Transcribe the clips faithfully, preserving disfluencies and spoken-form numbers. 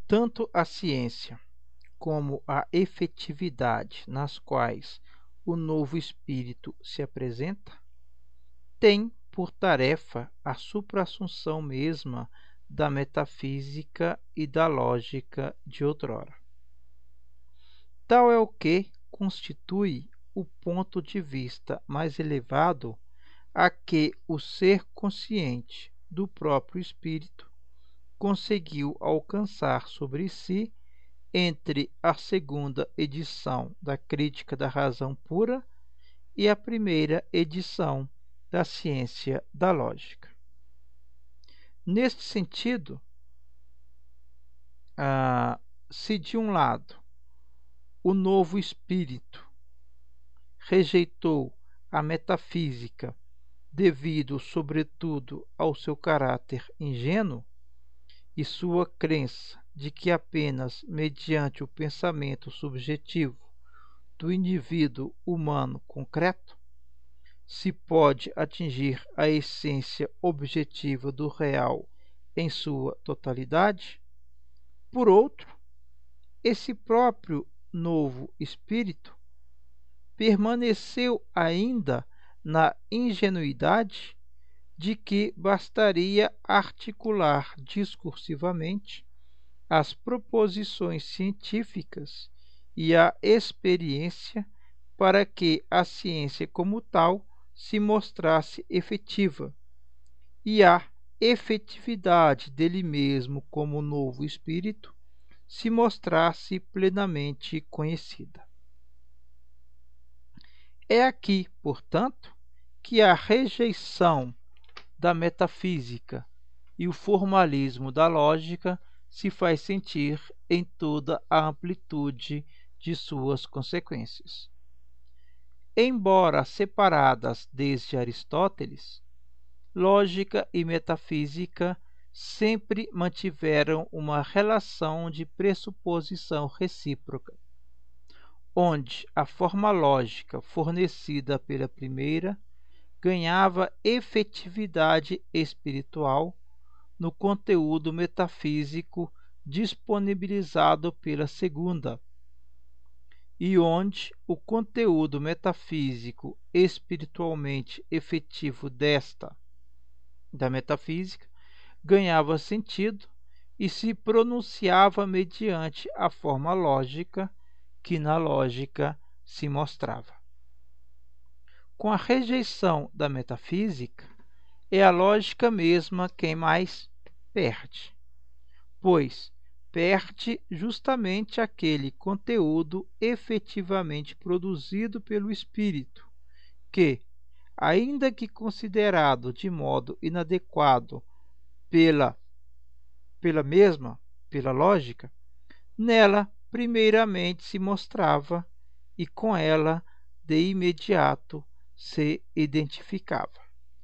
Tanto a ciência como a efetividade nas quais o novo espírito se apresenta têm por tarefa a suprassunção mesma da metafísica e da lógica de outrora. Tal é o que constitui o ponto de vista mais elevado a que o ser consciente do próprio espírito conseguiu alcançar sobre si entre a segunda edição da Crítica da Razão Pura e a primeira edição da Ciência da Lógica. Neste sentido, ah, se de um lado o novo espírito rejeitou a metafísica devido, sobretudo, ao seu caráter ingênuo e sua crença de que apenas mediante o pensamento subjetivo do indivíduo humano concreto se pode atingir a essência objetiva do real em sua totalidade, por outro, esse próprio novo espírito permaneceu ainda na ingenuidade de que bastaria articular discursivamente as proposições científicas e a experiência para que a ciência como tal se mostrasse efetiva, e a efetividade dele mesmo como novo espírito se mostrasse plenamente conhecida. É aqui, portanto, que a rejeição da metafísica e o formalismo da lógica se faz sentir em toda a amplitude de suas consequências. Embora separadas desde Aristóteles, lógica e metafísica sempre mantiveram uma relação de pressuposição recíproca, onde a forma lógica fornecida pela primeira ganhava efetividade espiritual no conteúdo metafísico disponibilizado pela segunda, e onde o conteúdo metafísico espiritualmente efetivo desta, da metafísica, ganhava sentido e se pronunciava mediante a forma lógica que na lógica se mostrava. Com a rejeição da metafísica, é a lógica mesma quem mais perde, pois perde justamente aquele conteúdo efetivamente produzido pelo espírito, que, ainda que considerado de modo inadequado pela, pela mesma, pela lógica, nela primeiramente se mostrava e com ela de imediato se identificava.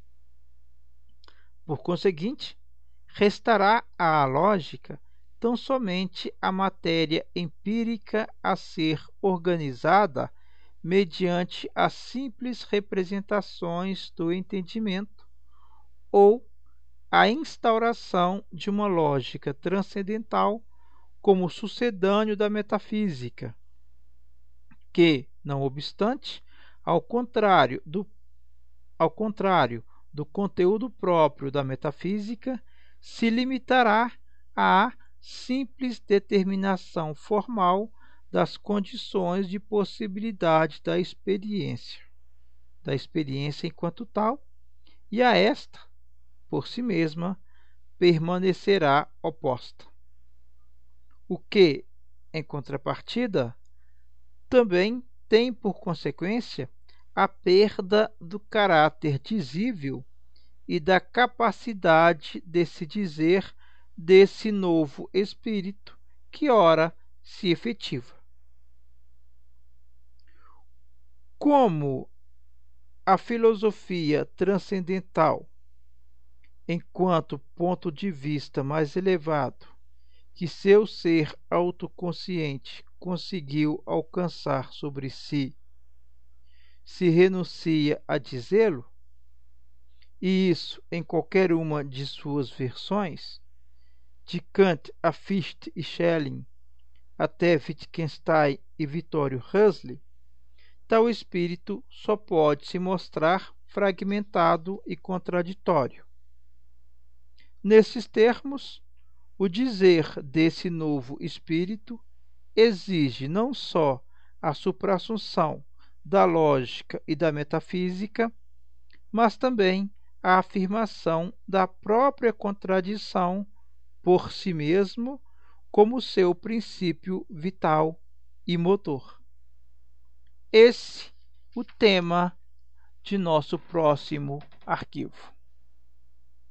Por conseguinte, restará à lógica tão somente a matéria empírica a ser organizada mediante as simples representações do entendimento, ou a instauração de uma lógica transcendental como sucedâneo da metafísica, que, não obstante, ao contrário do, ao contrário do conteúdo próprio da metafísica, se limitará à simples determinação formal das condições de possibilidade da experiência, da experiência enquanto tal, e a esta, por si mesma, permanecerá oposta. O que, em contrapartida, também tem por consequência a perda do caráter dizível e da capacidade de se dizer desse novo espírito que ora se efetiva. Como a filosofia transcendental, enquanto ponto de vista mais elevado que seu ser autoconsciente conseguiu alcançar sobre si, se renuncia a dizê-lo, e isso em qualquer uma de suas versões, de Kant a Fichte e Schelling, até Wittgenstein e Vittorio Huxley, tal espírito só pode se mostrar fragmentado e contraditório. Nesses termos, o dizer desse novo espírito exige não só a suprassunção da lógica e da metafísica, mas também a afirmação da própria contradição por si mesmo como seu princípio vital e motor. Esse o tema de nosso próximo arquivo.